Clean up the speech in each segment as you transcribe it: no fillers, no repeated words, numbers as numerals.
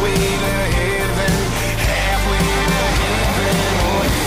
halfway to heaven, halfway to heaven, oh yeah.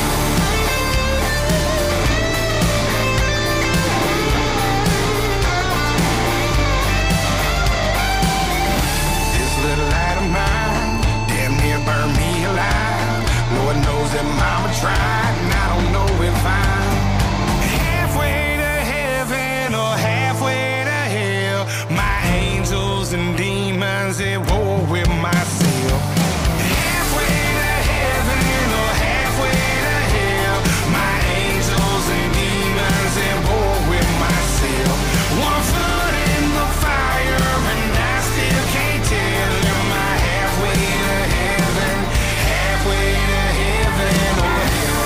This little light of mine damn near burned me alive. Lord knows that mama tried, and I don't know if I'm halfway to heaven or halfway to hell. My angels and demons at war with myself. Halfway to heaven or halfway to hell. My angels and demons at war with myself. One foot in the fire and I still can't tell. Am I halfway to heaven, halfway to heaven or hell?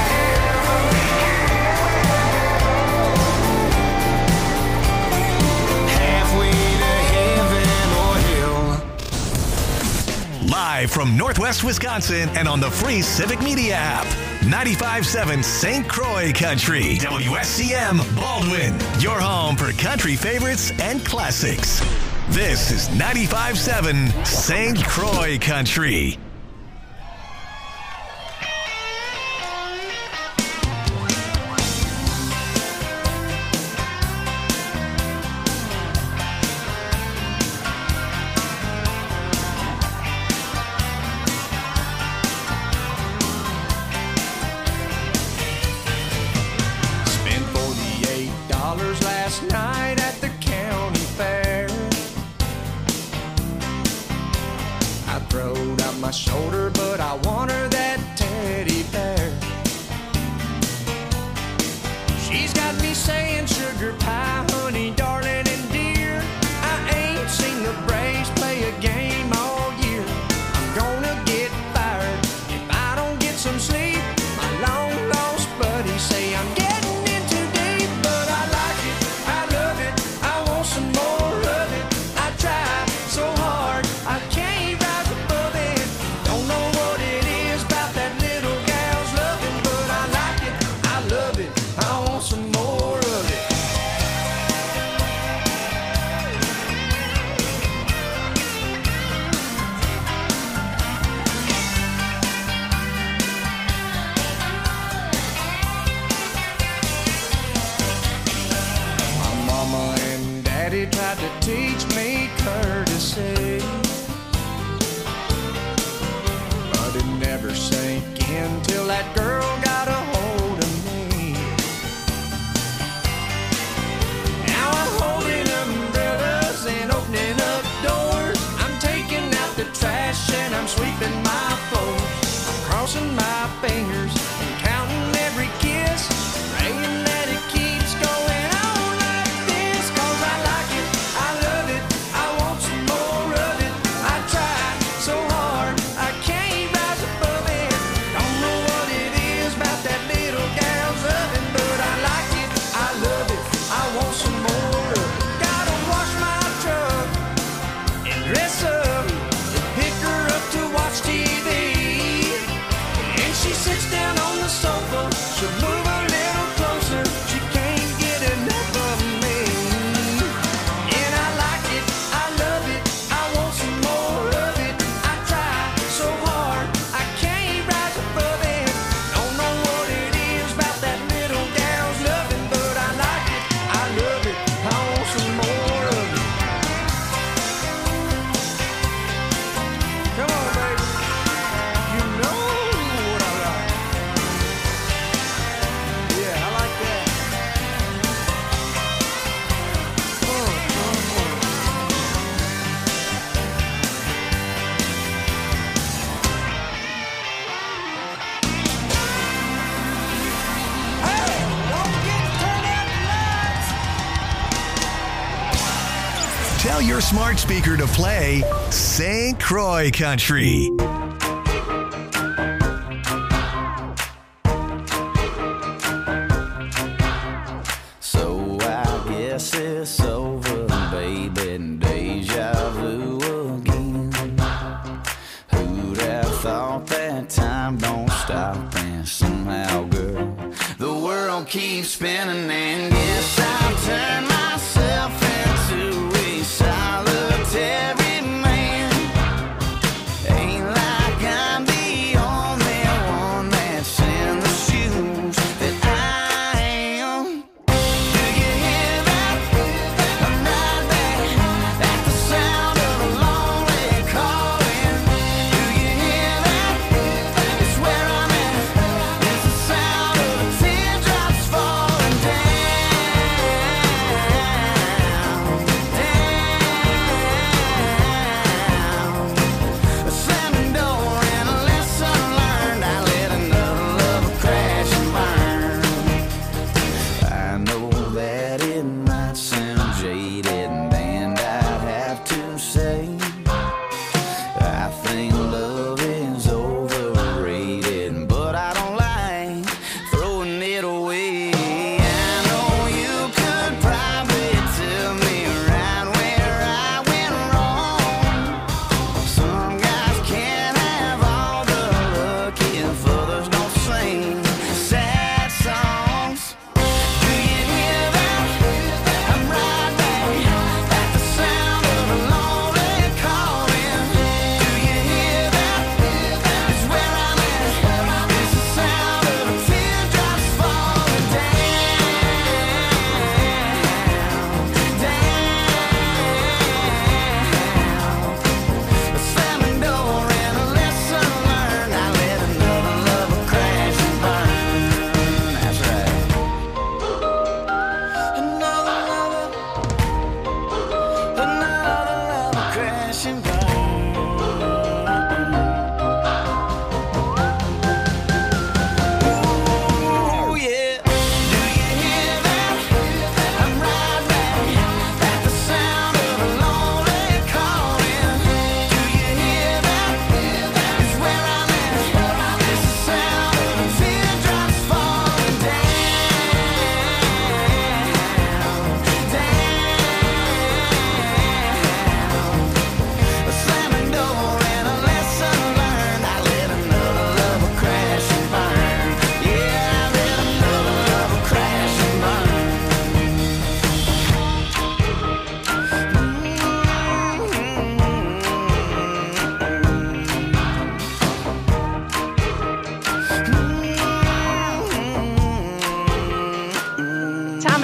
Halfway to heaven or hell. Live from Northwest Wisconsin and on the free Civic Media app. 95.7 St. Croix Country. WSCM Baldwin. Your home for country favorites and classics. This is 95.7 St. Croix Country. Spent $48 last night at the county fair. I throwed out my shoulder, but I want her that teddy bear. She's got me saying sugar pie, honey, darling, and dear. I ain't seen the Braves play a game all year. I'm gonna get fired if I don't get some sleep. My long lost buddies say I'm getting in too deep, but I like it, I love it, I want some more of it. I try so hard, I can't rise above it. Don't know what it is about that little gal's loving, but I like it, I love it, I want some more of it. My mama and daddy tried to teach me courtesy, but it never sank in till that girl got a hold of me. Now I'm holding umbrellas and opening up doors. I'm taking out the trash and I'm sweeping my floors. I'm crossing my fingers and counting every kiss, praying that it keeps going on like this. 'Cause I like it, I love it, I want some more of it. I try so hard, I can't rise above it. Don't know what it is about that little gal's oven, but I like it, I love it, I want some more of it. Gotta wash my truck and dress up and pick her up to watch TV. And she sits down on the sofa, she'll move a little closer, she can't get enough of me. And I like it, I love it, I want some more of it. I try so hard, I can't rise above it. Don't know what it is about that little gal's loving, but I like it, I love it, I want some more of it. Come on, baby, you know what I like. Yeah, I like that. Hey, don't forget to turn out the lights. Tell your smart speaker to play St. Croix Country. So I guess it's over, baby, deja vu again. Who'd have thought that time don't stop, and somehow, girl, the world keeps spinning, and yes, I've turned myself into a solitary man.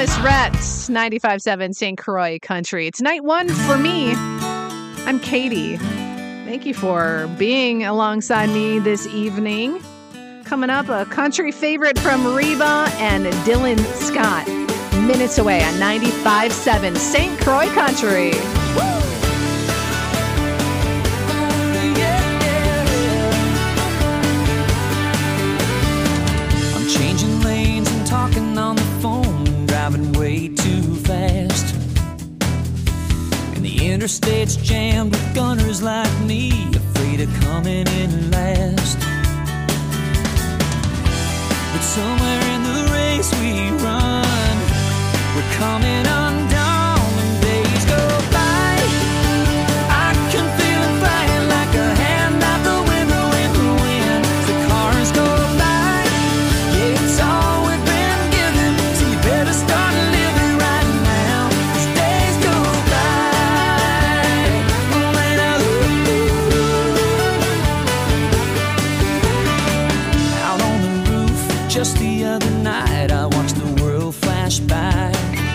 Travis Rhett, 95.7 St. Croix Country. It's night one for me. I'm Katie. Thank you for being alongside me this evening. Coming up, a country favorite from Reba and Dylan Scott. Minutes away on 95.7 St. Croix Country. Woo! Changing lanes and talking on the phone, driving way too fast. And the interstate's jammed with gunners like me, afraid of coming in last. But somewhere in the race we run, we're coming undone and days go by. I can feel it flying like a hand out the window in the wind. The cars go by. It's all we've been given, so you better start living right now. These days go by. When I out on the roof just the other night, I watched the world flash by.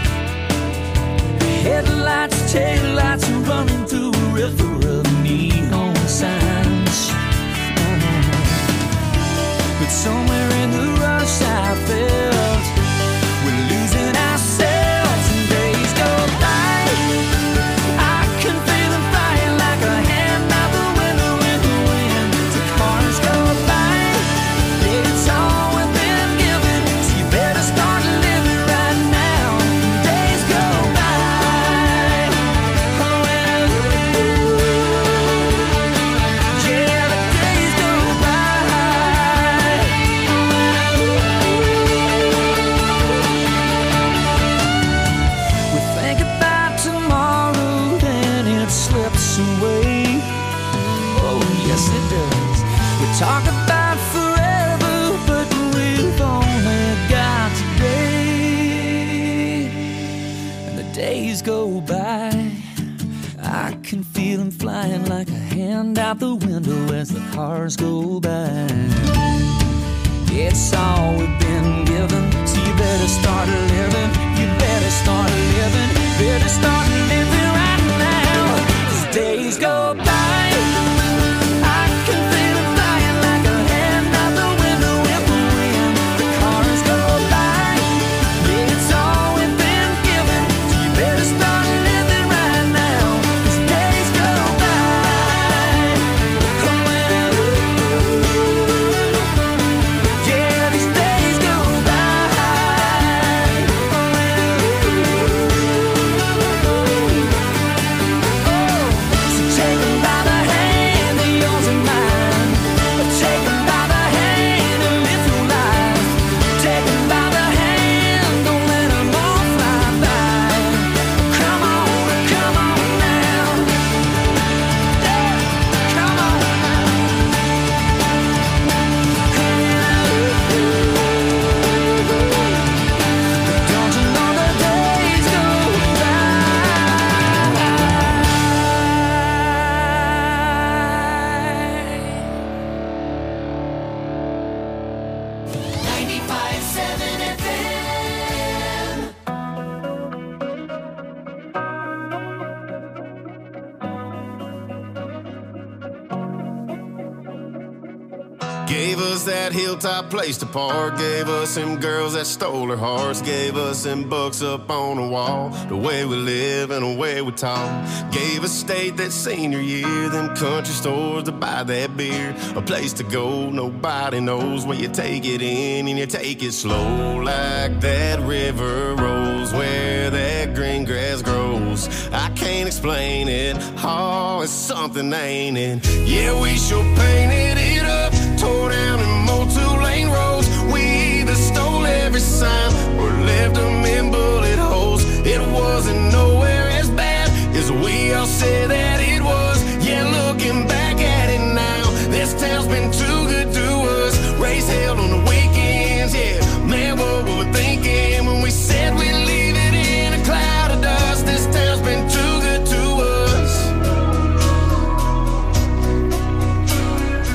Headlights, taillights are running through a river of neon signs. But somewhere in the rush I felt we're losing ourselves and days go by. I can feel them flying like a hand out the window in the wind. The cars go by. It's all we've been given, so you better start living right now. Days go by. Yeah, the days go by. We think about tomorrow and it slips away. Oh, yes, it does. We talk about forever, but we've only got today. And the days go by. I can feel them flying like a hand out the window as the cars go by. It's all we've been given, so you better start living. You better start living. Better start living right now. 'Cause days go by. I can feel it flying like a hand out the window in the wind. The cars go by. It's all we've been given, so you better start living right now. 'Cause days go by. Yeah, these days go by. So take 'em by the hand, they're yours and mine. Take 'em by the hand and live through life. Take 'em by the hand, don't let 'em all fly by. Come on now. Yeah, come on now. Don't you know the days go by? 95.7 FM. Gave us that hilltop place to park. Gave us them girls that stole our hearts. Gave us them books up on the wall. The way we live and the way we talk. Gave us state that senior year. Them country stores to buy that beer. A place to go, nobody knows. Where you take it in and you take it slow. Like that river rolls where that green grass grows. I can't explain it. Oh, it's something, ain't it? Yeah, we sure painted it up. Tore down and mowed 2-lane roads. We either stole every sign or left them in bullet holes. It wasn't nowhere as bad as we all said that it was. Yeah, looking back at it now, this town's been too good to us. Race held on the weekends, yeah. Man, what were we thinking when we said we'd leave it in a cloud of dust? This town's been too good to us.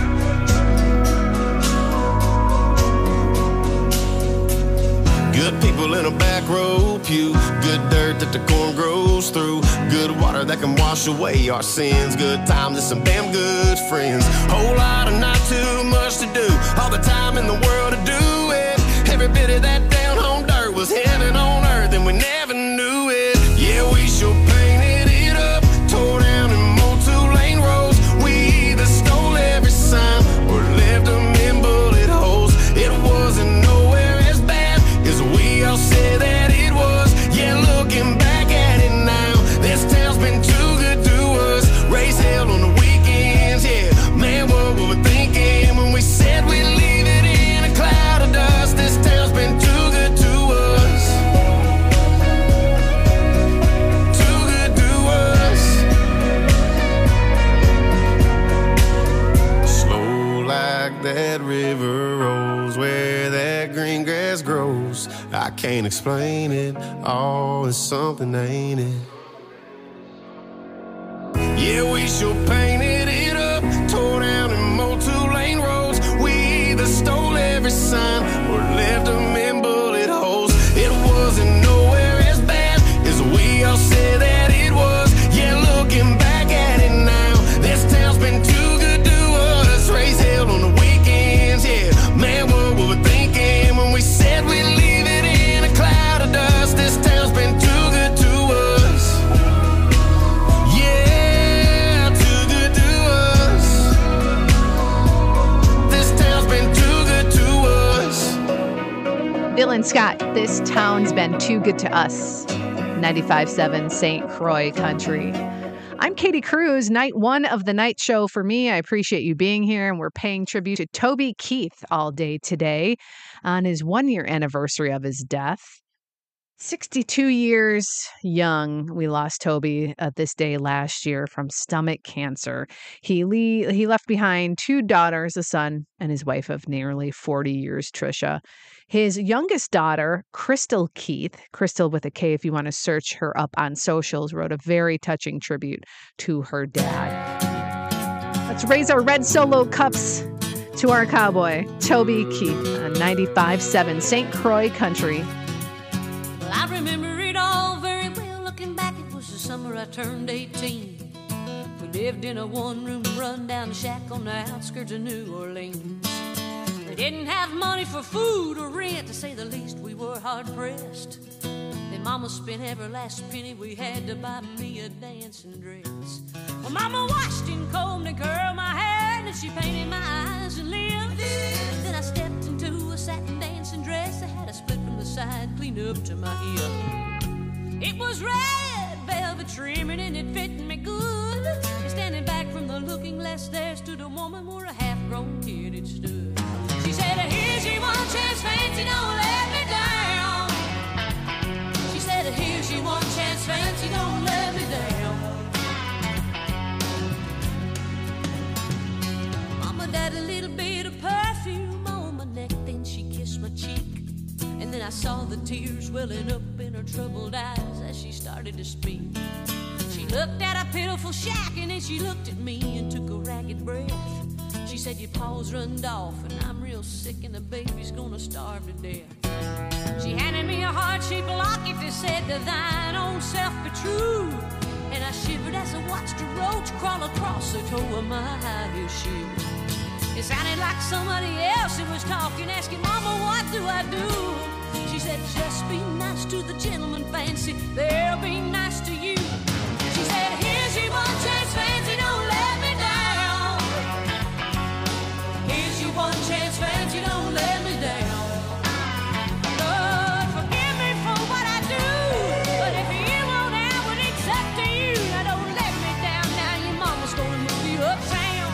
pew. Good dirt that the corn grows through. Good water that can wash away our sins. Good times and some damn good friends. Whole lot of not too much to do. All the time in the world to do it. Every bit of that down home dirt was heaven on earth, and we never knew it. Yeah, we sure painted it up, tore down and mowed 2-lane roads. We either stole every sign or left them in bullet holes. It wasn't nowhere as bad as we all said that it was. Yeah, looking back at it now, this town's been too good to us. Raise hell on the weekends, yeah. Man, what were we thinking when we said we'd leave it in a cloud of dust? This town's been too good to us. Too good to us. Slow like that river rolls, where that green grass grows. I can't explain it, all is something, ain't it? Yeah, we sure painted it up, tore down and mowed 2-lane roads. We either stole every sign or left them in bullet holes. It wasn't nowhere as bad as we all said that it was. Yeah, looking back at it now, this town's been too good to us. Raise hell on the weekends, yeah. Man, what were we thinking when we said we'd leave it in a cloud of dust? This town's been too good to us. Yeah, too good to us. This town's been too good to us. Dylan Scott, this town's been too good to us. 95.7 St. Croix Country. I'm Katie Cruz, night one of the night show for me. I appreciate you being here, and we're paying tribute to Toby Keith all day today on his 1-year anniversary of his death. 62 years young, we lost Toby this day last year from stomach cancer. He left behind 2 daughters, a son, and his wife of nearly 40 years, Trisha. His youngest daughter, Crystal Keith, Crystal with a K if you want to search her up on socials, wrote a very touching tribute to her dad. Let's raise our red Solo cups to our cowboy, Toby Keith, on 95.7 St. Croix Country. Well, I remember it all very well. Looking back, it was the summer I turned 18. We lived in a one-room run-down shack on the outskirts of New Orleans. We didn't have money for food or rent, to say the least. We were hard-pressed. Then Mama spent every last penny we had to buy me a dancing dress. Well, Mama washed and combed and curled my hair, and she painted my eyes and lips. Then I stepped into a satin dancing dress that had a split from the side clean up to my hip. It was red velvet trimming and it fit me good. And standing back from the looking glass, there stood a woman where a half-grown kid had stood. She said, "Here's your one chance, fancy, don't let me down." She said, "Here's your one chance, fancy, don't let me down." Mama died a little bit of perfume on my neck, then she kissed my cheek. And then I saw the tears welling up in her troubled eyes as she started to speak. She looked at a pitiful shack and then she looked at me and took a ragged breath. She said, "Your paws runned off and I'm real sick and the baby's gonna starve to death." She handed me a heart-shaped locket that said, "To thine own self be true." And I shivered as I watched a roach crawl across the toe of my high-heel shoe. It sounded like somebody else that was talking, asking, "Mama, what do I do?" She said, "Just be nice to the gentleman, fancy, they'll be nice to you." She said, "Here's your one chance, fancy, don't let me down. Here's your one chance, fancy, don't let me down. Lord, forgive me for what I do, but if you won't have it, it's up to you. Now don't let me down, now your mama's gonna move you uptown."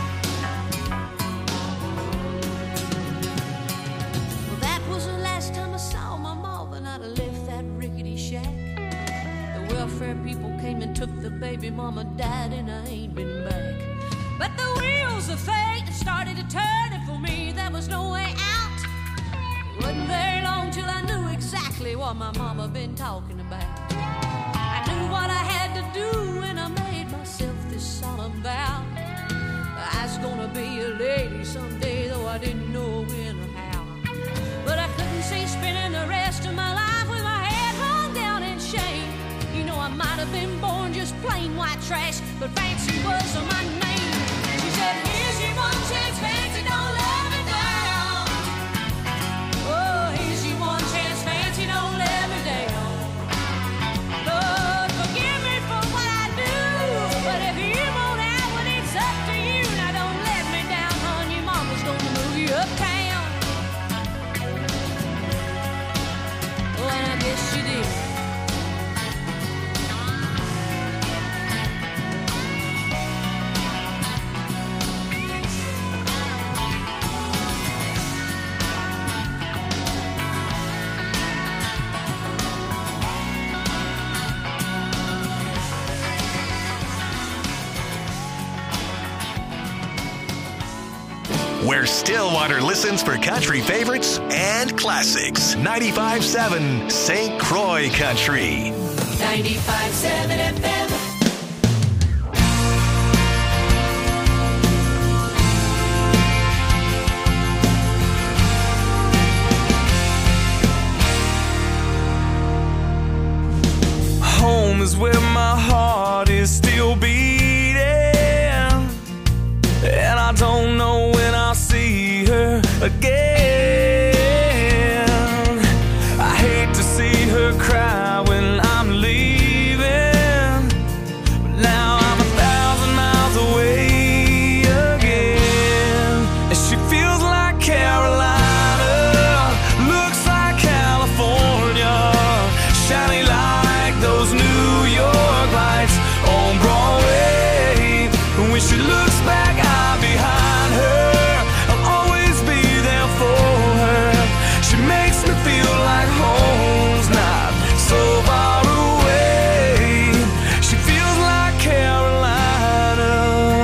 Well, that was the last time I saw my mama, and I'd have left that rickety shack. The welfare people came and took the baby, mama died, and I ain't been back. But the wheels of fate started to turn, and for me there was no way out. It wasn't very long till I knew exactly what my mama been talking about. I knew what I had to do, and I made myself this solemn vow. I was gonna be a lady someday, though I didn't know when or how. But I couldn't see spending the rest of my life with my head hung down trash, but fancy was my name. She said, here's your one chance, fancy, don't let me down. Oh, here's your one chance, fancy, don't let me down. Lord, forgive me for what I do, but if you won't have what it's up to you, now don't let me down, hon, your mama's gonna move you uptown. Oh, and I guess she did. Where Stillwater listens for country favorites and classics. 95.7 St. Croix Country. 95.7 FM. Home is where my heart is still beating, and I don't know when I'll see her again. I hate to see her cry when I'm leaving, but now I'm 1,000 miles away again. And she feels like Carolina, looks like California, shining like those New York lights on Broadway. And when she looks back, I'm behind her. I'll always be there for her. She makes me feel like home's not so far away. She feels like Carolina.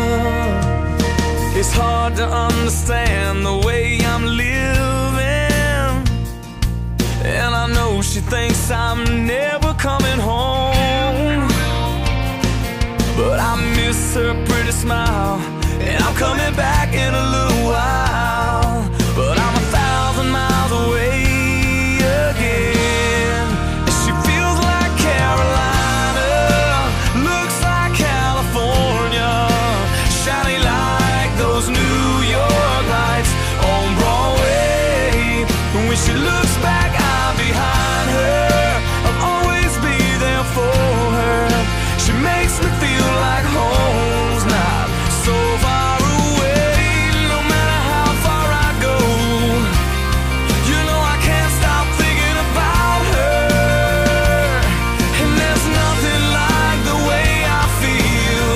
It's hard to understand the way I'm living, and I know she thinks I'm never coming home, but I miss her pretty smile, and I'm coming back in a little while. But I'm 1,000 miles away again. And she feels like Carolina, looks like California, shining like those New York lights on Broadway. And when she looks back, I'm behind her. I'll always be there for her. She makes me feel like home's not so far away. No matter how far I go, you know I can't stop thinking about her. And there's nothing like the way I feel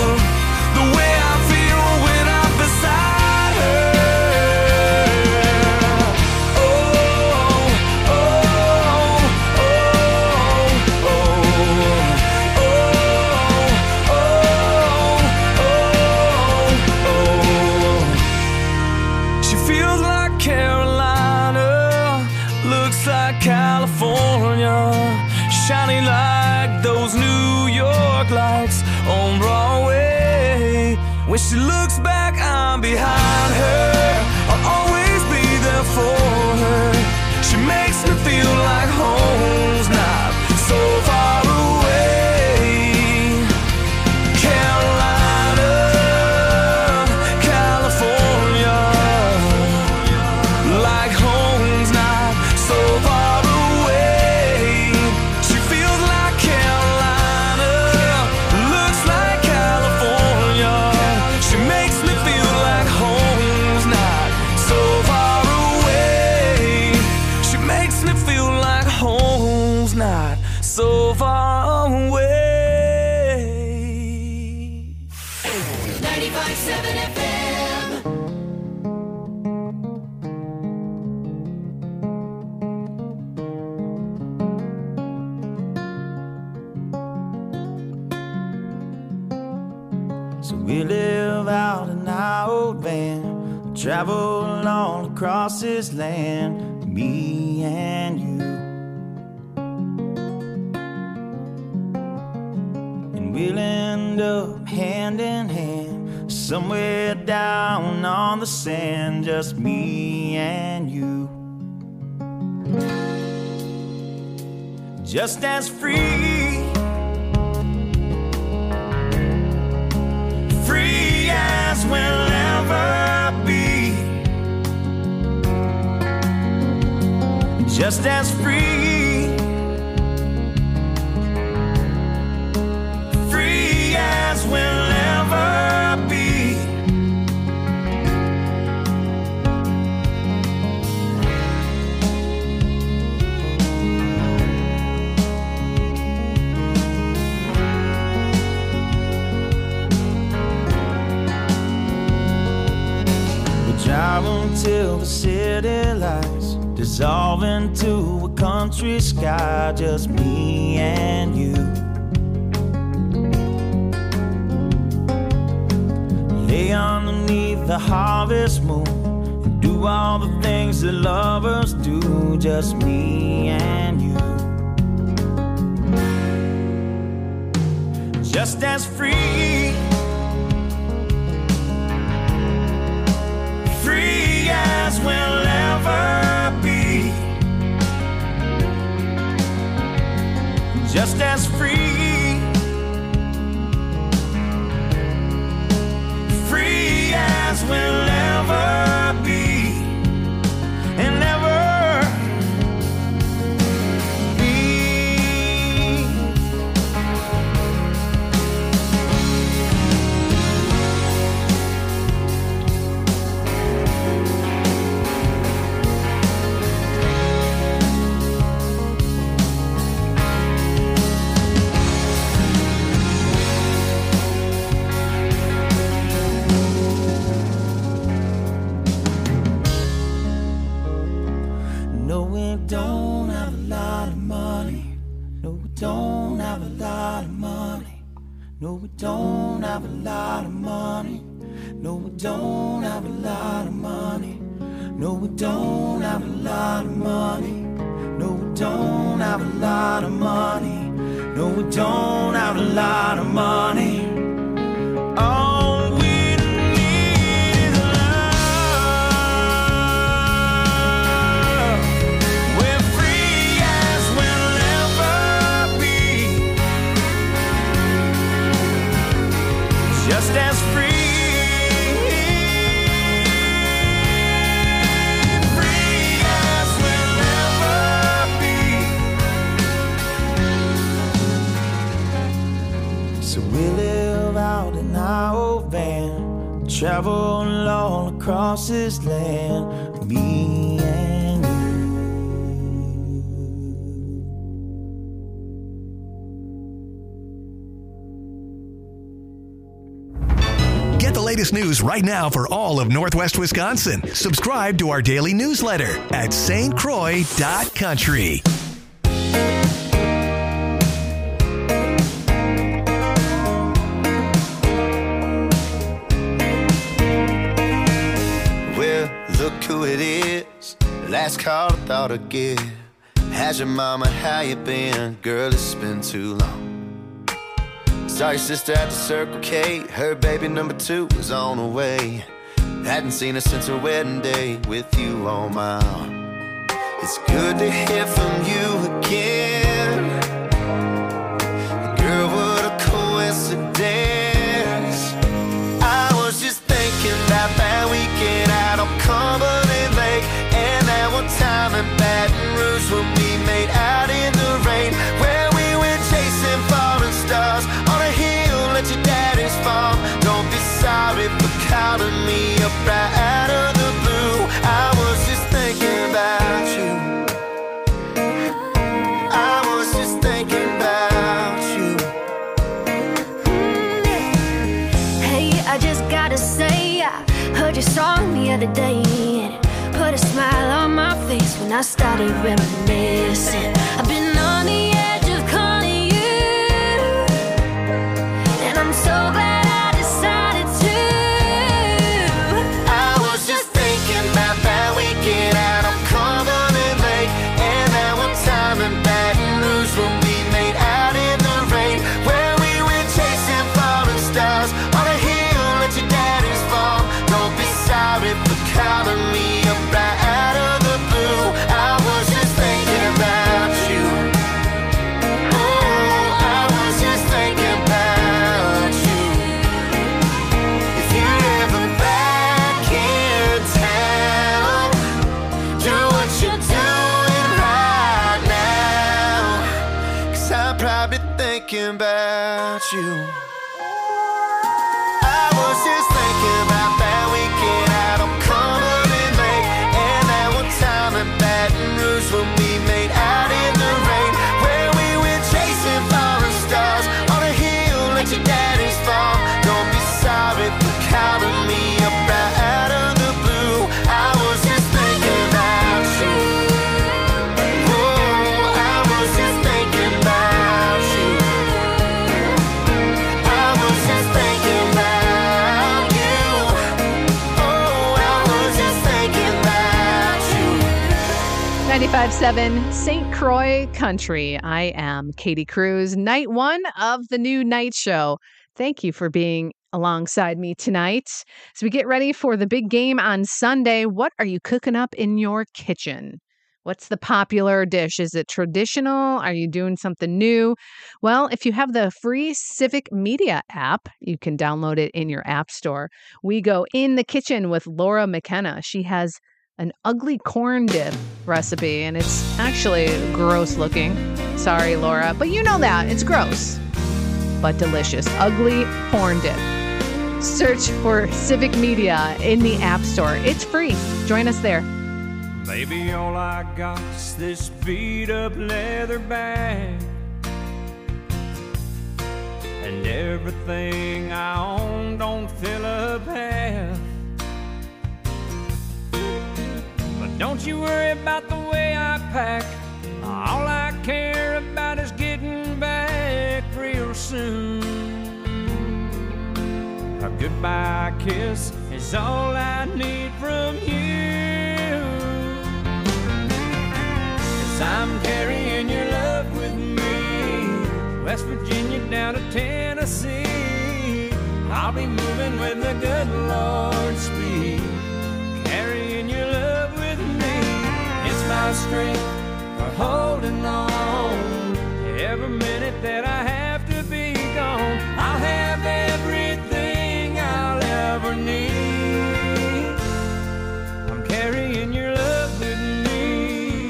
when I'm beside her. Oh, oh, oh, oh, oh, She feels like Carolina, looks like California, shining like those New York lights on Broadway. When she looks back, I'm behind her. I'll always be there for her. She makes me feel like home's not so far away. Carolina, California, like home's not so far away. She feels like Carolina, looks like California. She makes me feel like home's not so far away. She makes me feel like home's not so far away. 95.7 FM. So we live out in our old van, travel all across this land, me and you. And we'll end up hand in hand, somewhere down on the sand, just me and you. Just as free as we'll ever be, just as free, free as we'll ever be. Drive until the city lights dissolve into a country sky, just me and you. Lay underneath the harvest moon and do all the things that lovers do, just me and you. Just as free, free as we'll ever be, just as free, free as we'll ever be, and ever be. Don't have a lot of money. No, we don't have a lot of money. No, we don't have a lot of money. No, we don't have a lot of money. No, we don't have a lot of money. No, we don't have a lot of money. No, we don't have a lot of money. All we need is love. We're free as we'll ever be, just as free. We live out in our old van, travel all across this land, me and you. Get the latest news right now for all of Northwest Wisconsin. Subscribe to our daily newsletter at stcroix.country. Look who it is, last call I thought I'd give. How's your mama, how you been? Girl, it's been too long. Saw your sister at the Circle K, her baby number 2 was on the way. Hadn't seen her since her wedding day, with you on my arm. It's good to hear from you again. Girl, what a coincidence. I was just thinking about that weekend out on Cumberland Lake, and that one time in Baton Rouge when we made out in the rain, where we went chasing falling stars on a hill at your daddy's farm. Don't be sorry for calling me up right out of the blue. I was just thinking about you. I was just thinking about you. Hey, I just gotta say, I heard your song the other day, and it put a smile on my face when I started reminiscing. I've been on the edge of calling you, and I'm so glad I decided to. I was just thinking about that weekend out on Cumberland Lake, and that one time in Baton Rouge when we made out in the rain, where we went chasing falling stars on a hill at your daddy's farm. Don't be sorry for calling me up right out of the blue. I was just thinking about you. thinking about you. I was just thinking about that weekend out on Cumberland Lake, and that one time in Baton Rouge when we made out in the rain, where we went chasing falling stars on a hill at your daddy's farm. Don't be sorry for calling me up right out of the blue. I was just thinking about you. Oh, I was just thinking about you. I was just thinking about you. Oh, I was just thinking about you. 95.7 St. Croix Country. I am Katie Cruz, night one of the new night show. Thank you for being alongside me tonight. As we get ready for the big game on Sunday, what are you cooking up in your kitchen? What's the popular dish? Is it traditional? Are you doing something new? Well, if you have the free Civic Media app, you can download it in your app store. We go in the kitchen with Laura McKenna. She has an ugly corn dip recipe, and it's actually gross looking. Sorry, Laura, but you know that. It's gross, but delicious. Ugly corn dip. Search for Civic Media in the App Store. It's free. Join us there. Baby, all I got is this beat up leather bag, and everything I own don't fill up half. But don't you worry about the way I pack. All I care about is getting back real soon. A goodbye kiss is all I need from you. 'Cause I'm carrying your love with me, West Virginia down to Tennessee. I'll be moving with the good Lord's speed, carrying your love with me. It's my strength for holding on. Every minute that I have to be gone, I'll have everything I'll ever need. I'm carrying your love with me.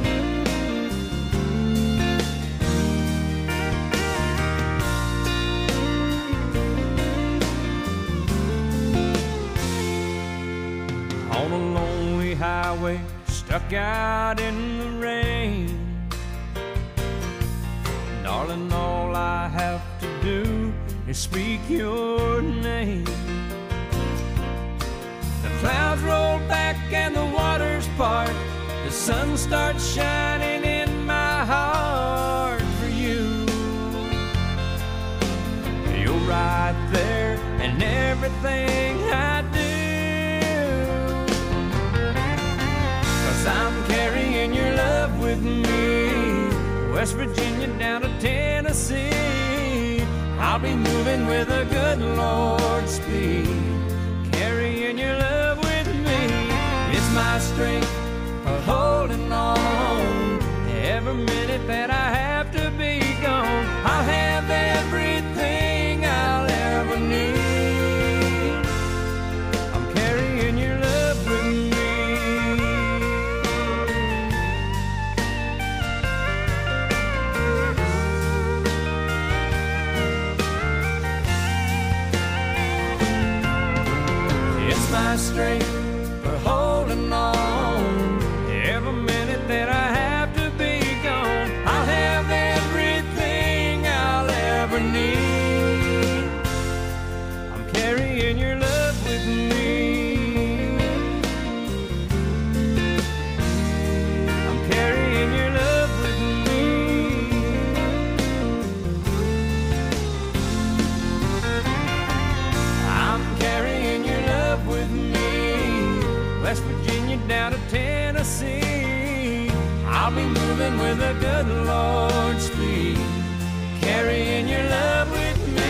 On a lonely highway, stuck out in the rain. Darling, all I have to do is speak your name. The clouds roll back and the waters part. The sun starts shining in my heart for you. You're right there in everything I do. 'Cause I'm carrying your love with me, West Virginia down to Tennessee. I'll be moving with a good Lord's speed, carrying your love with me. It's my strength for holding on. Every minute that I have to be gone, I'll have everything I'll ever need. I'm carrying your love with me. My strength for holding on. Every minute that I have to be gone, I'll have everything I'll ever need. I'm carrying your love with me. I'm carrying your love with me. I'm carrying your love with me, West Virginia down to Tennessee. I'll be moving with a good Lord's speed, carrying your love with me.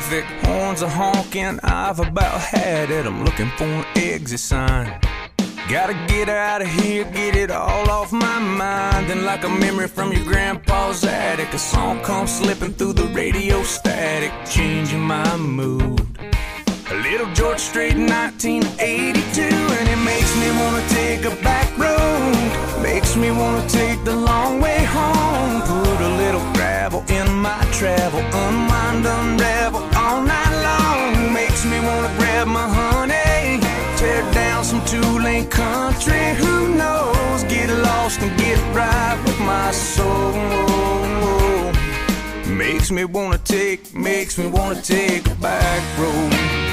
traffic, horns are honking. I've about had it. I'm looking for an exit sign. Gotta get out of here, get it all off my mind. And like a memory from your grandpa's attic, a song comes slipping through the radio static, changing my mood. A little George Strait, 1982, and it makes me wanna take a back road. Makes me wanna take the long way home. Put a little gravel in my travel, unwind, unravel all night long. Makes me wanna grab my honey, tear down some two-lane country. Who knows? Get lost and get right with my soul. Makes me wanna take a back road.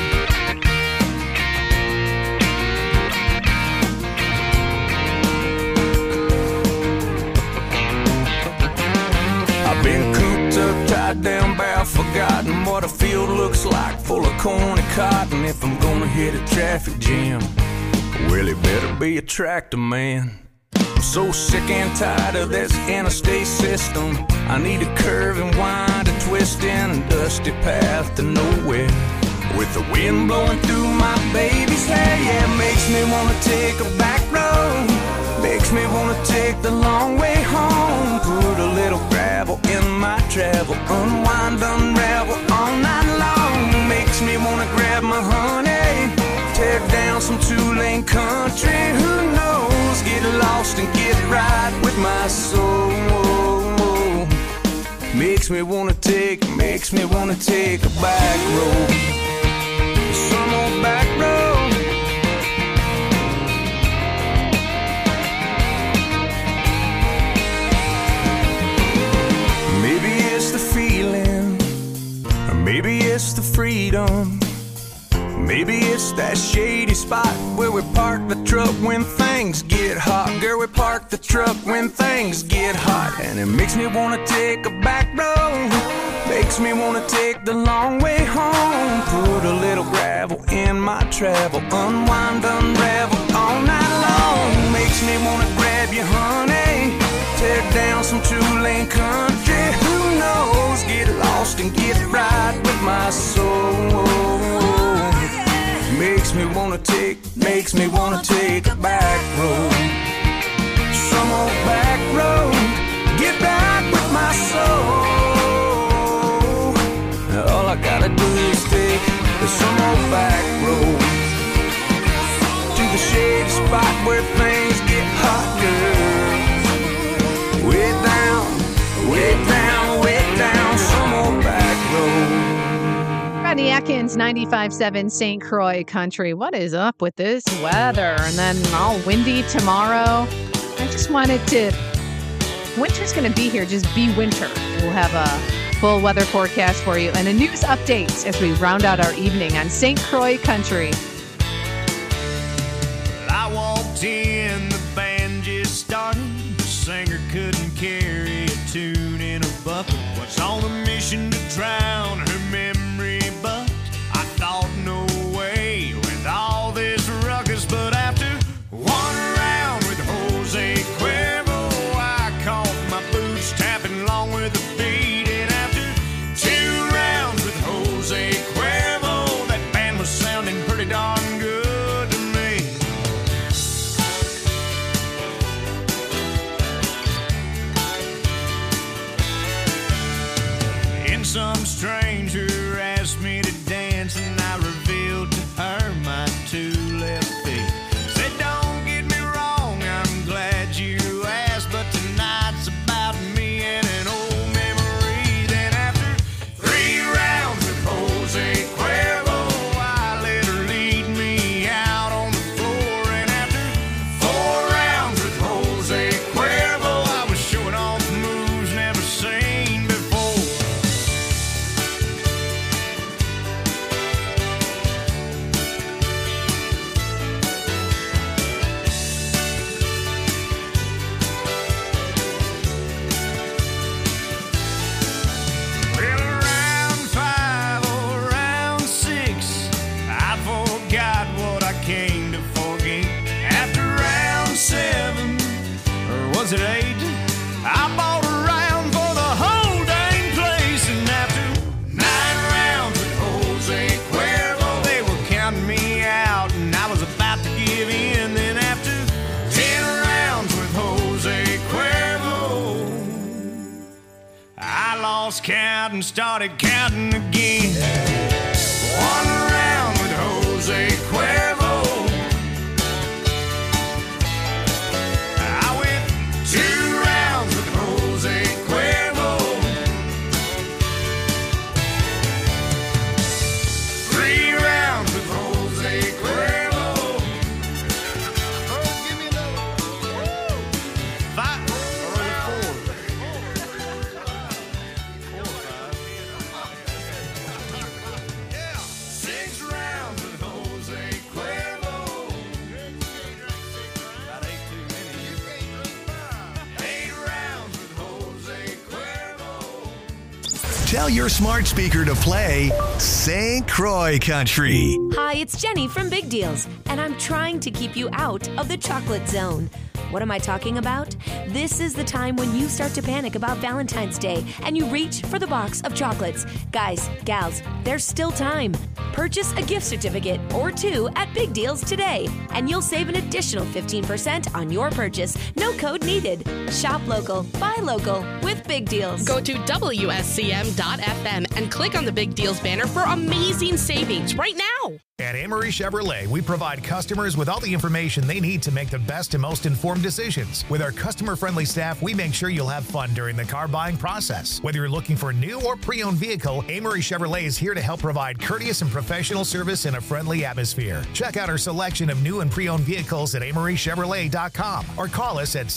I've been cooped up, tied down, bound, forgotten what a field looks like, full of corn and cotton. If I'm gonna hit a traffic jam, well, it better be a tractor man. I'm so sick and tired of this interstate system. I need a curve and wind, a twist in a dusty path to nowhere. With the wind blowing through my baby's hair, yeah, it makes me wanna take a back road. Makes me wanna take the long way home. Put a little gravel in my travel, unwind, unravel all night long. Makes me wanna grab my honey, tear down some two-lane country. Who knows? Get lost and get right with my soul. Makes me wanna take a back road. Some old back road. Maybe it's the feeling, or maybe it's the freedom. Maybe it's that shady spot where we park the truck when things get hot. Girl, we park the truck when things get hot. And it makes me wanna take a back road. Makes me wanna take the long way home. Put a little gravel in my travel, unwind, unravel all night long. Makes me wanna grab you, honey, tear down some two-lane country. Who knows? Get lost and get right with my soul. Makes me wanna take a back road. Some old back road. Get back with my soul. All I gotta do is take some old back road to the shady spot where things get hot, girl. Way down, way down, way down, some old back road. Rodney Atkins, 95.7 St. Croix Country. What is up with this weather? And then all windy tomorrow. I just wanted to... Winter's going to be here. Just be winter. We'll have a full weather forecast for you and a news update as we round out our evening on St. Croix Country. I walked in, the band just started. The singer couldn't carry a tune in a bucket. Was on a mission to drown her memory, but I thought no way with all this ruckus. But after one round with Jose Cuervo, I caught my boots tapping along with the beat. And after two rounds with Jose Cuervo, that band was sounding pretty darn good to me. And some stranger asked me to dance, and I revealed to her my two left feet. Said, don't get me wrong, I'm glad you asked, but tonight's about me and an old memory. Then after 3 rounds with Jose Cuervo, I let her lead me out on the floor. And after 4 rounds with Jose Cuervo, I was showing off moves never seen before. lost count and started counting again. One round with Jose Cuervo. I went 2 rounds with Jose Cuervo. 3 rounds with Jose Cuervo. Oh, give me another. 5 6 rounds with Jose Cuervo. About 8 too many. 8 rounds with Jose Cuervo. Tell your smart speaker to play St. Croix Country. Hi, it's Jenny from Big Deals, and I'm trying to keep you out of the chocolate zone. What am I talking about? This is the time when you start to panic about Valentine's Day and you reach for the box of chocolates. Guys, gals, there's still time. Purchase a gift certificate or 2 at Big Deals today, and you'll save an additional 15% on your purchase. No code needed. Shop local, buy local with Big Deals. Go to WSCM.FM and click on the Big Deals banner for amazing savings right now. At Amory Chevrolet, we provide customers with all the information they need to make the best and most informed decisions. With our customer-friendly staff, we make sure you'll have fun during the car buying process. Whether you're looking for a new or pre-owned vehicle, Amory Chevrolet is here to help provide courteous and professional service in a friendly atmosphere. Check out our selection of new and pre-owned vehicles at AmoryChevrolet.com or call us at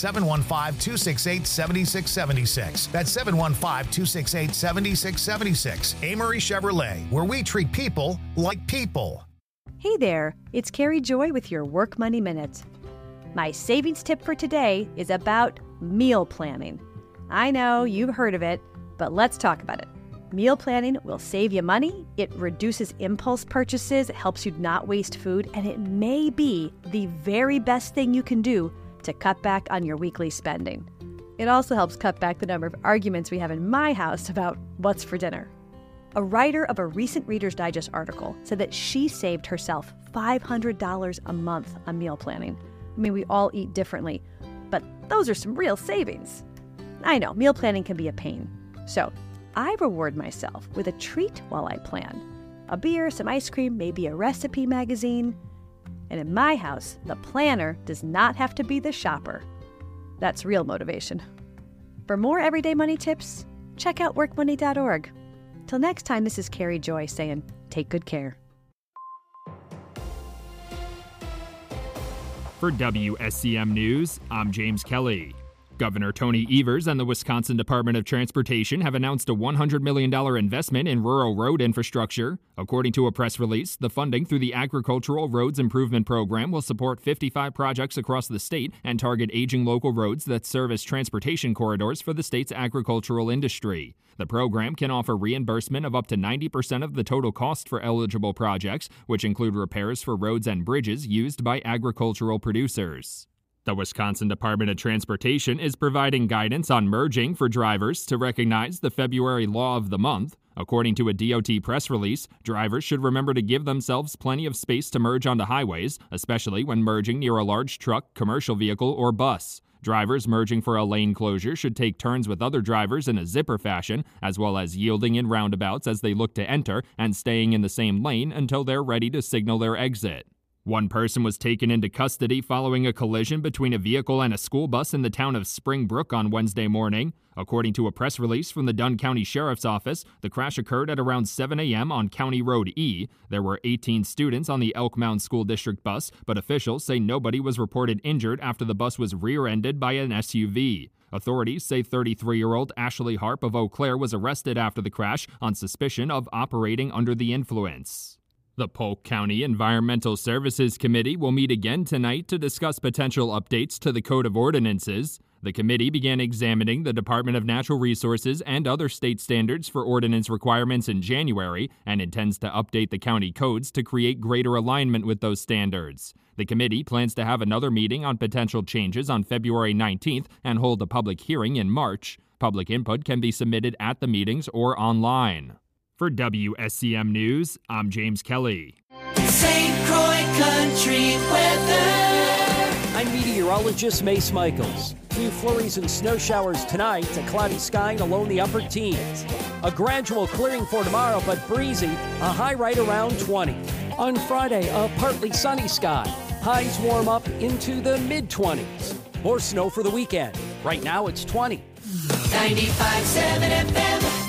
715-268-7676. That's 715-268-7676. Amory Chevrolet, where we treat people like people. Hey there, it's Carrie Joy with your Work Money Minute. My savings tip for today is about meal planning. I know you've heard of it, but let's talk about it. Meal planning will save you money, it reduces impulse purchases, it helps you not waste food, and it may be the very best thing you can do to cut back on your weekly spending. It also helps cut back the number of arguments we have in my house about what's for dinner. A writer of a recent Reader's Digest article said that she saved herself $500 a month on meal planning. I mean, we all eat differently, but those are some real savings. I know, meal planning can be a pain. So I reward myself with a treat while I plan. A beer, some ice cream, maybe a recipe magazine. And in my house, the planner does not have to be the shopper. That's real motivation. For more everyday money tips, check out workmoney.org. Till next time, this is Carrie Joy saying, take good care. For WSCM News, I'm James Kelly. Governor Tony Evers and the Wisconsin Department of Transportation have announced a $100 million investment in rural road infrastructure. According to a press release, the funding through the Agricultural Roads Improvement Program will support 55 projects across the state and target aging local roads that serve as transportation corridors for the state's agricultural industry. The program can offer reimbursement of up to 90% of the total cost for eligible projects, which include repairs for roads and bridges used by agricultural producers. The Wisconsin Department of Transportation is providing guidance on merging for drivers to recognize the February Law of the Month. According to a DOT press release, drivers should remember to give themselves plenty of space to merge onto highways, especially when merging near a large truck, commercial vehicle, or bus. Drivers merging for a lane closure should take turns with other drivers in a zipper fashion, as well as yielding in roundabouts as they look to enter and staying in the same lane until they're ready to signal their exit. One person was taken into custody following a collision between a vehicle and a school bus in the town of Springbrook on Wednesday morning. According to a press release from the Dunn County Sheriff's Office, the crash occurred at around 7 a.m. on County Road E. There were 18 students on the Elk Mound School District bus, but officials say nobody was reported injured after the bus was rear-ended by an SUV. Authorities say 33-year-old Ashley Harp of Eau Claire was arrested after the crash on suspicion of operating under the influence. The Polk County Environmental Services Committee will meet again tonight to discuss potential updates to the Code of Ordinances. The committee began examining the Department of Natural Resources and other state standards for ordinance requirements in January and intends to update the county codes to create greater alignment with those standards. The committee plans to have another meeting on potential changes on February 19th and hold a public hearing in March. Public input can be submitted at the meetings or online. For WSCM News, I'm James Kelly. St. Croix Country weather. I'm meteorologist Mace Michaels. few flurries and snow showers tonight. A cloudy sky and a low in the upper teens. A gradual clearing for tomorrow, but breezy. A high right around 20. On Friday, a partly sunny sky. Highs warm up into the mid-20s. More snow for the weekend. Right now, it's 20. 95.7 FM.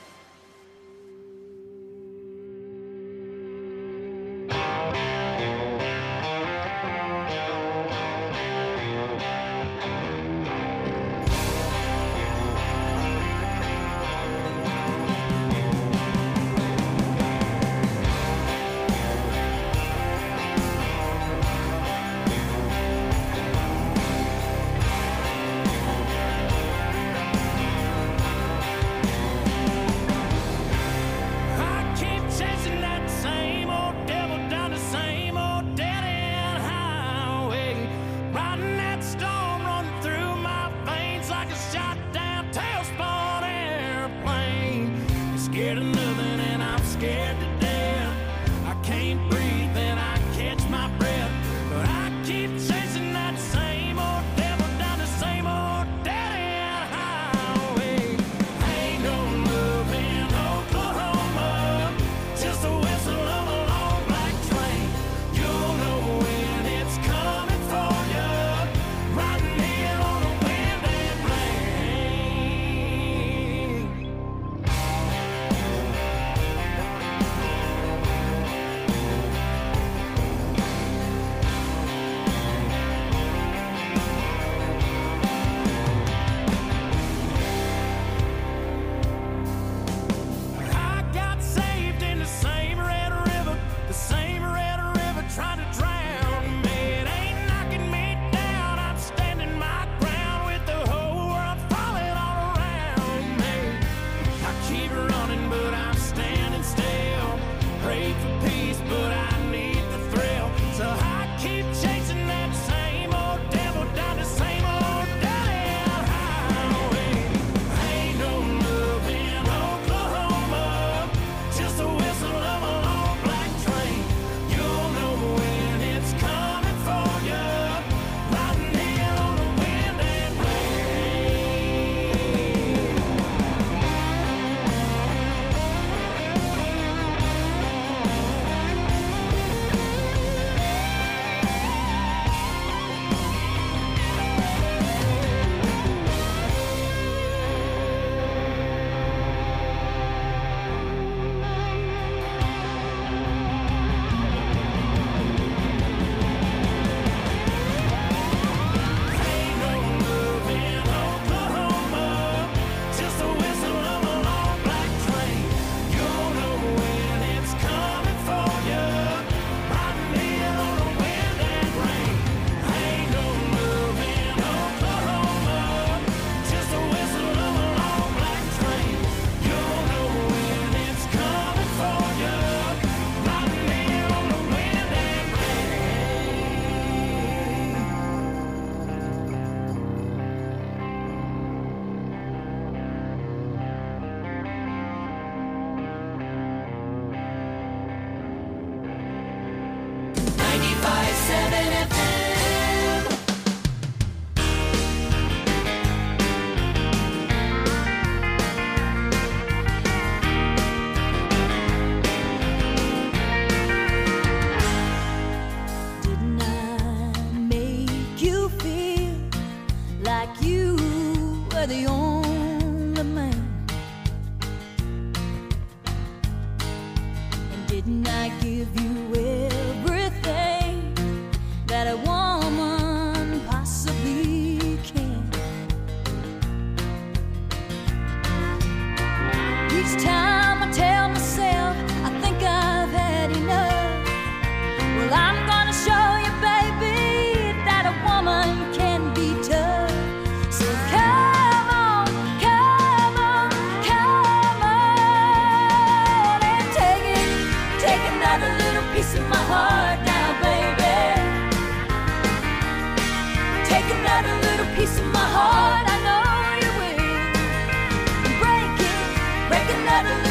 piece of my heart, I know you will. Break it, break another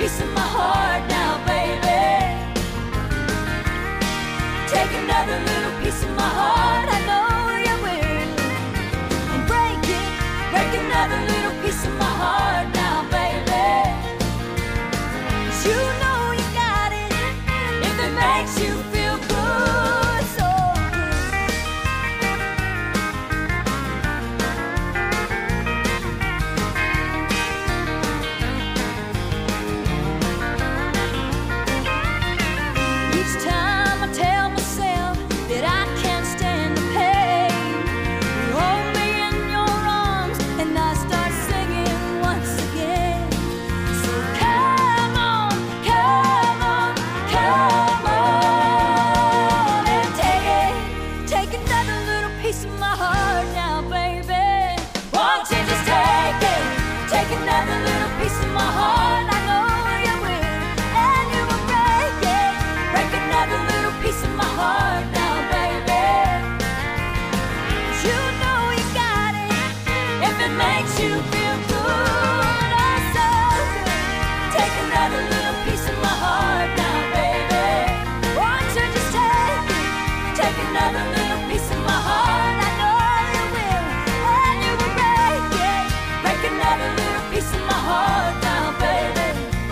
piece of my heart now, baby. Take another little piece of my heart, I know you will. And break another little piece of my heart now, baby. 'Cause you know you got it, if it makes you feel good, so each time I tell myself that I can't stand the pain, you hold me in your arms and I start singing once again. So come on, come on, come on and take another little piece of my heart now, baby. Won't you just take another little piece of my heart? I know you will, and you will break another little piece of my heart now, baby. 'Cause you know you got it, if it makes you feel good, oh so good. Take another little piece of my heart now, baby. Won't you just take another little piece of my heart? I know you will, and you will break another little piece of my heart now, baby.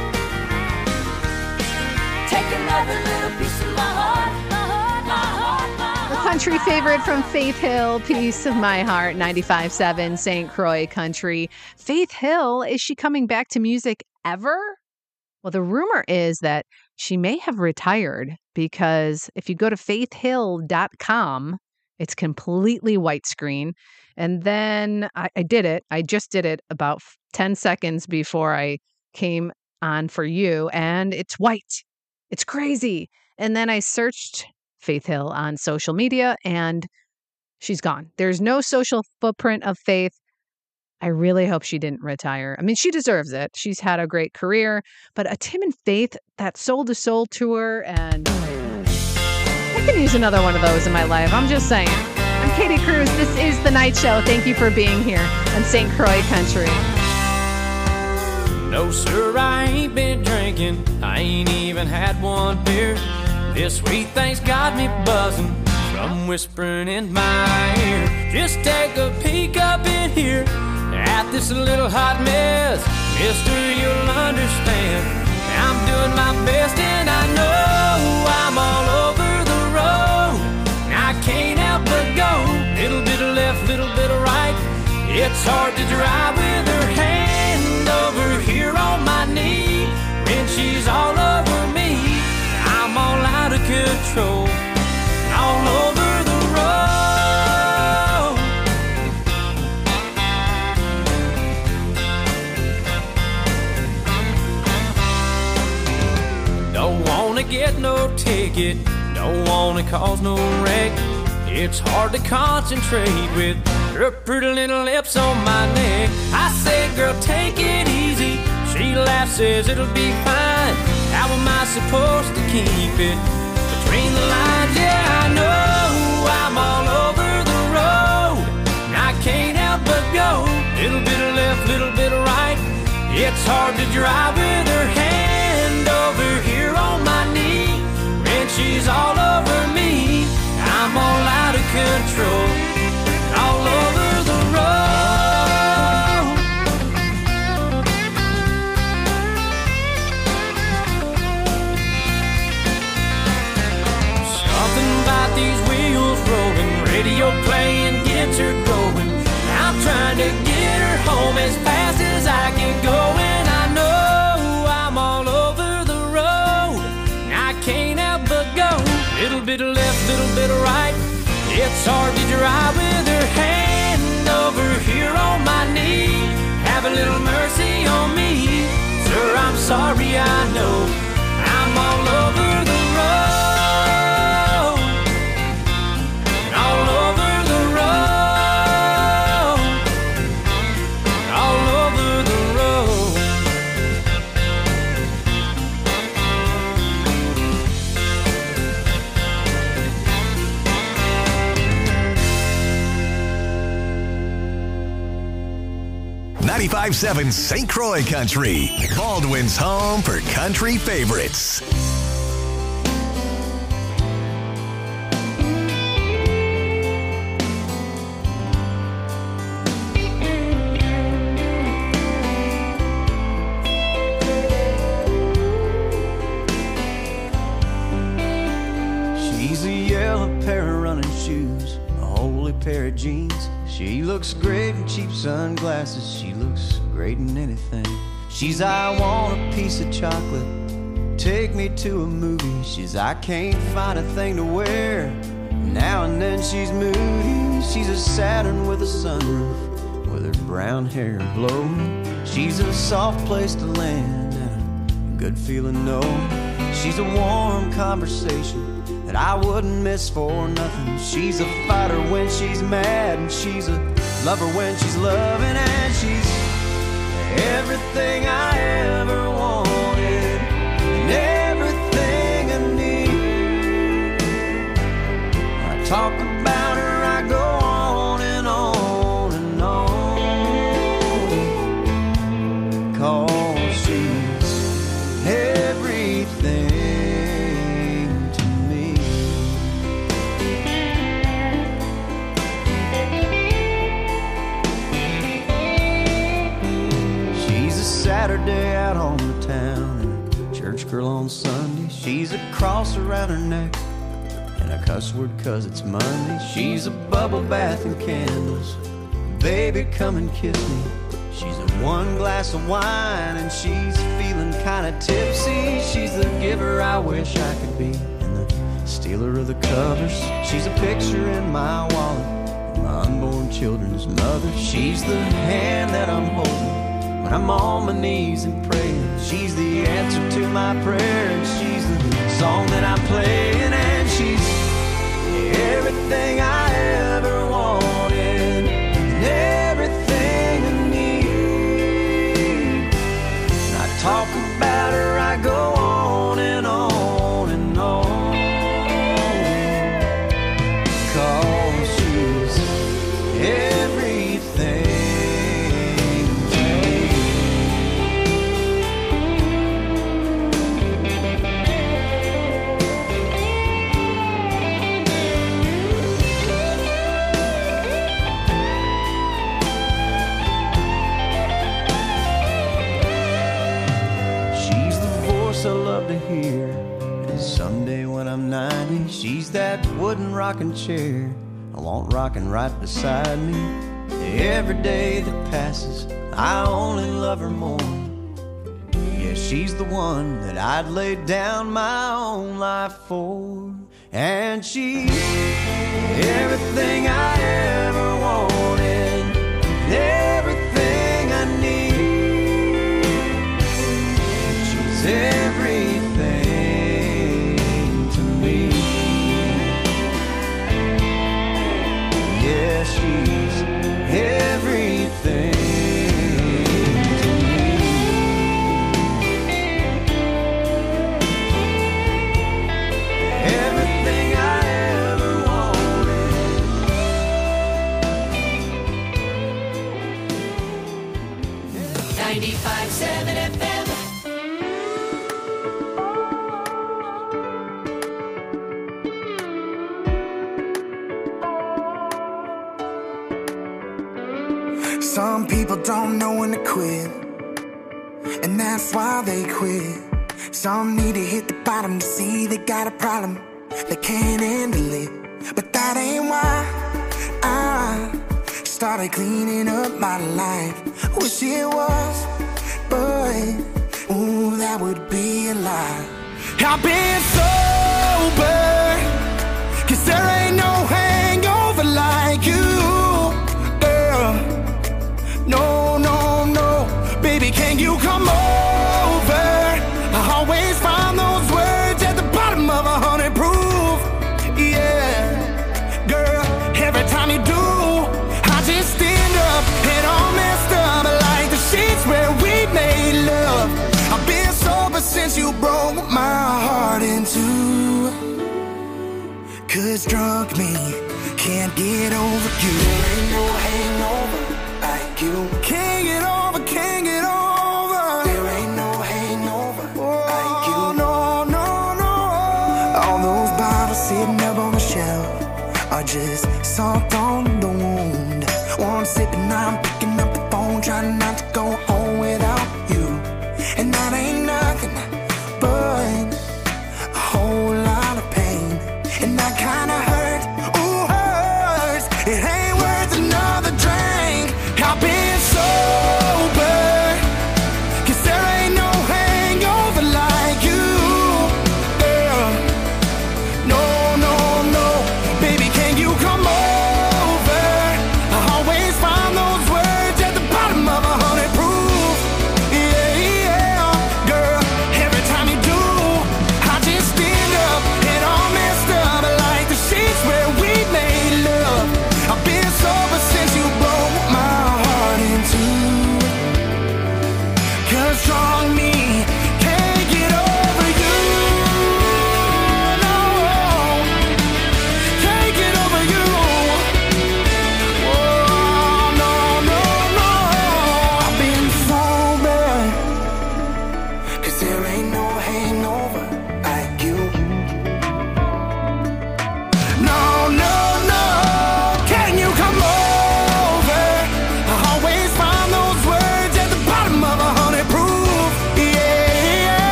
Take another little piece of my heart, my heart, my heart, my heart. The country favorite from Faith Hill, Piece of My Heart, 95.7 St. Croix Country. Faith Hill, is she coming back to music ever? Well, the rumor is that she may have retired, because if you go to faithhill.com, it's completely white screen. And then I did it. I just did it about 10 seconds before I came on for you, and it's white. It's crazy. And then I searched Faith Hill on social media, and she's gone. There's no social footprint of Faith. I really hope she didn't retire. I mean, she deserves it. She's had a great career, but a Tim and Faith, that Soul to Soul tour, and I can use another one of those in my life. I'm just saying. I'm Katie Cruz. This is The Night Show. Thank you for being here on St. Croix Country. No, sir, I ain't been drinking. I ain't even had one beer. This sweet thing's got me buzzing from whispering in my ear. Just take a peek up in here at this little hot mess. Mister, you'll understand. I'm doing my best and I know I'm all over the road. I can't help but go. Little bit of left, little bit of right. It's hard to drive with her hand over here on my knee. When she's all over me, I'm all out of control. All over the road. Don't wanna get no ticket, don't wanna cause no wreck. It's hard to concentrate with her pretty little lips on my neck. I say, girl, take it easy. She laughs, says it'll be fine. How am I supposed to keep it between the lines? Yeah, I know I'm all over the road. I can't help but go. Little bit of left, little bit of right. It's hard to drive with her hand over here on my knee. When she's all over me, I'm all out of control. All over the road. Something about these wheels rolling, radio playing gets her going. I'm trying to get her home as fast as I can go, and I know I'm all over the road. I can't help but go. Little bit of left, little bit of right. It's hard to drive with her hand over here on my knee. Have a little mercy on me. Sir, I'm sorry, I know I'm all over the road. All over the road. All over the road. 95 95.7 St. Croix Country, Baldwin's home for country favorites. She's a yellow pair of running shoes, a holy pair of jeans. She looks great in cheap sunglasses. She looks great in anything. She's I want a piece of chocolate, take me to a movie. She's I can't find a thing to wear. Now and then she's moody. She's a Saturn with a sunroof, with her brown hair blowing. She's a soft place to land and a good feeling no. She's a warm conversation that I wouldn't miss for nothing. She's a fighter when she's mad, and she's a lover when she's loving, and she's everything I ever wanted and everything I need. I talk about her, I go on and on and on, 'cause she's everything. Saturday out on the town and a church girl on Sunday. She's a cross around her neck and a cuss word 'cause it's Monday. She's a bubble bath and candles, baby come and kiss me. She's a one glass of wine and she's feeling kinda tipsy. She's the giver I wish I could be and the stealer of the covers. She's a picture in my wallet, my unborn children's mother. She's the hand that I'm holding when I'm on my knees and praying. She's the answer to my prayer, and she's the song that I'm playing, and she's everything I ever wanted and everything I need. And I talk about her, I go on and on and on, 'cause she's everything. I love to hear, and someday when I'm 90, she's that wooden rocking chair I want rocking right beside me. Every day that passes, I only love her more. Yeah, she's the one that I'd lay down my own life for, and she's everything I ever wanted, everything I need. She's everything to me. Yeah, she's everything to me. Everything I ever wanted. 95.7 FM. Some people don't know when to quit, and that's why they quit. Some need to hit the bottom to see they got a problem, they can't handle it. But that ain't why I started cleaning up my life. Wish it was, but ooh, that would be a lie. I've been sober, 'cause there ain't no hangover like you. No, no, no, baby, can you come over? I always find those words at the bottom of 100 proof. Yeah, girl, every time you do, I just stand up and all messed up like the sheets where we made love. I've been sober since you broke my heart in two. 'Cause drunk me can't get over you. There ain't no hangover like you. Can't get over, can't just salt on the wound. One sip and I'm picking up the phone, trying not to go